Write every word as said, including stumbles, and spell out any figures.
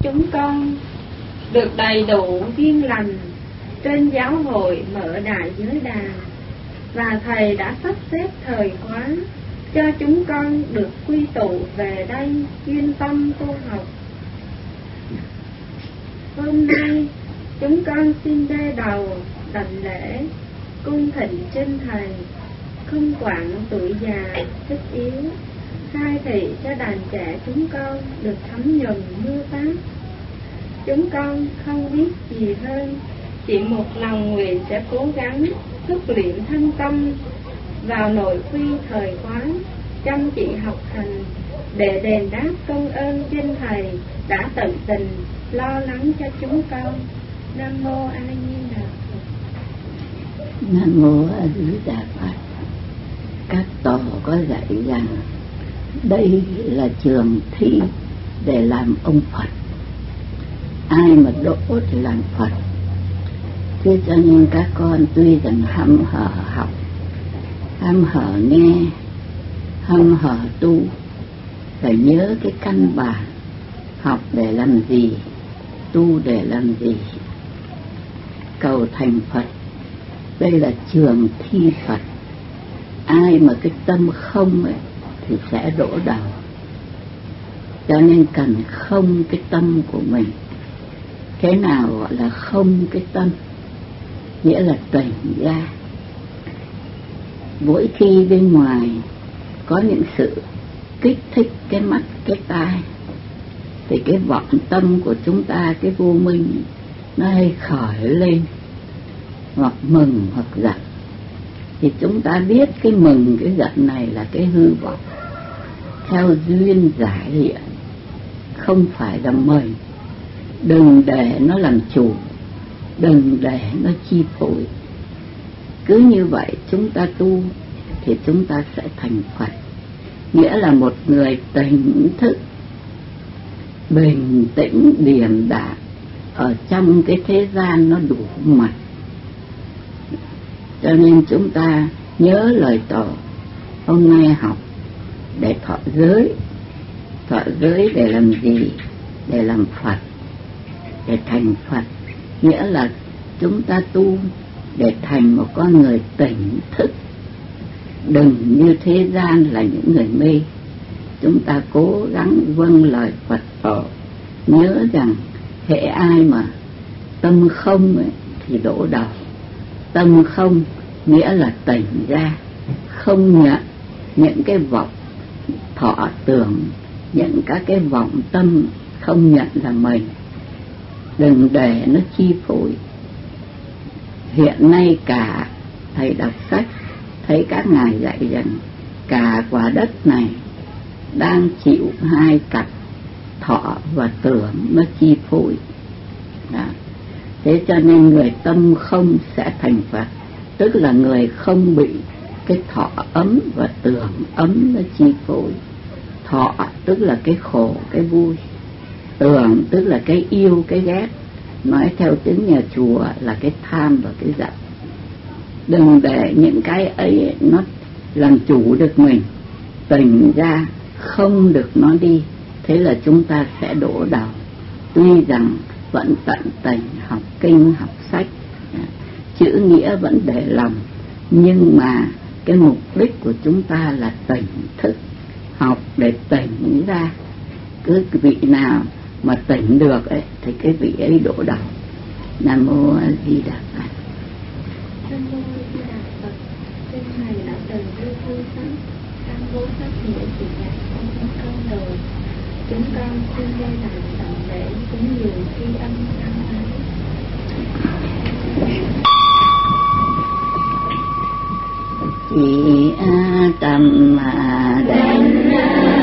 chúng con được đầy đủ duyên lành trên giáo hội mở đại giới đàn, và Thầy đã sắp xếp thời khóa cho chúng con được quy tụ về đây chuyên tâm tu học. Hôm nay chúng con xin đe đầu đảnh lễ cung thỉnh trên Thầy, không quản tuổi già sức yếu, khai thị cho đàn trẻ chúng con được thấm nhuần mưa pháp. Chúng con không biết gì hơn, chỉ một lòng nguyện sẽ cố gắng thúc luyện thân tâm vào nội quy thời khóa, chăm chỉ học hành để đền đáp công ơn trên Thầy đã tận tình lo lắng cho chúng con. Nam mô A Di Đà Phật. Nam mô A Di Đà Phật. Các tổ có dạy rằng đây là trường thi để làm ông Phật. Ai mà đỗ thì làm Phật. Thế cho nên các con tuy rằng hăm hở học, hăm hở nghe, hăm hở tu, phải nhớ cái căn bản học để làm gì, tu để làm gì, cầu thành Phật. Đây là trường thi Phật. Ai mà cái tâm không ấy thì sẽ đổ đầu. Cho nên cần không cái tâm của mình. Thế nào gọi là không cái tâm? Nghĩa là tỉnh ra. Mỗi khi bên ngoài có những sự kích thích cái mắt, cái tai, thì cái vọng tâm của chúng ta, cái vô minh, nó hay khởi lên, hoặc mừng hoặc giận. Thì chúng ta biết cái mừng, cái giận này là cái hư vọng, theo duyên giải hiện, không phải là mình. Đừng để nó làm chủ, đừng để nó chi phối. Cứ như vậy chúng ta tu thì chúng ta sẽ thành Phật. Nghĩa là một người tỉnh thức, bình tĩnh, điềm đạm ở trong cái thế gian nó đủ mặt. Cho nên chúng ta nhớ lời Tổ. Hôm nay học để thọ giới. Thọ giới để làm gì? Để làm Phật, để thành Phật. Nghĩa là chúng ta tu để thành một con người tỉnh thức. Đừng như thế gian là những người mê. Chúng ta cố gắng vâng lời Phật Tổ. Nhớ rằng hễ ai mà tâm không ấy, thì đổ đầu. Tâm không nghĩa là tỉnh ra, không nhận những cái vọng thọ tưởng, những các cái vọng tâm, không nhận là mình. Đừng để nó chi phối. Hiện nay cả thầy đọc sách thấy các ngài dạy rằng cả quả đất này đang chịu hai cặp thọ và tưởng nó chi phối. Đó. Thế cho nên người tâm không sẽ thành Phật, tức là người không bị cái thọ ấm và tưởng ấm nó chi phối. Thọ tức là cái khổ, cái vui. Tưởng tức là cái yêu, cái ghét. Nói theo tiếng nhà chùa là cái tham và cái giận. Đừng để những cái ấy nó làm chủ được mình. Tỉnh ra, không được nó đi. Thế là chúng ta sẽ đổ đầu. Tuy rằng vẫn tận tình học kinh, học sách, chữ nghĩa vẫn để lòng, nhưng mà cái mục đích của chúng ta là tỉnh thức, học để tỉnh ra. Cứ vị nào mà tỉnh được ấy, thì cái vị ấy đổ đầu. Nam mô A Di Đà Phật. Nam mô A Di Đà Phật. Trên Thầy đã từng đưa thư sách, căn bố sách nghĩa chỉ dạy con những câu đầu. Chúng con xin giai đoạn tận lễ cúng dường tri ân căn ấy. Chỉ tâm mà đến